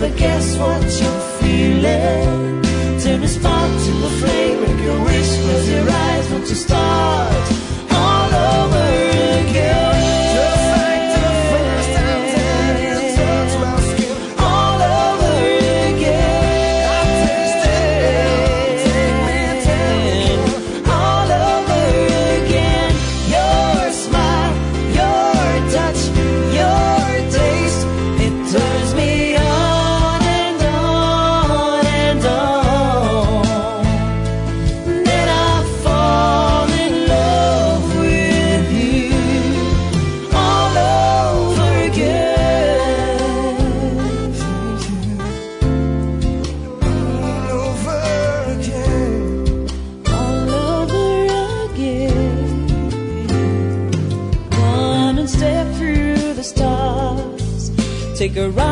but guess what you're feeling? Turn the spark to a flame, make a wish, close your eyes, want to start all over again. Just like the first time that you touched my skin. All over again. I taste it, take me to all over again. Your smile, your touch, your taste, it turns me on and on and on. Then I fall in love with you all over again. all over again. All over again. Come and step through the stars. Take a ride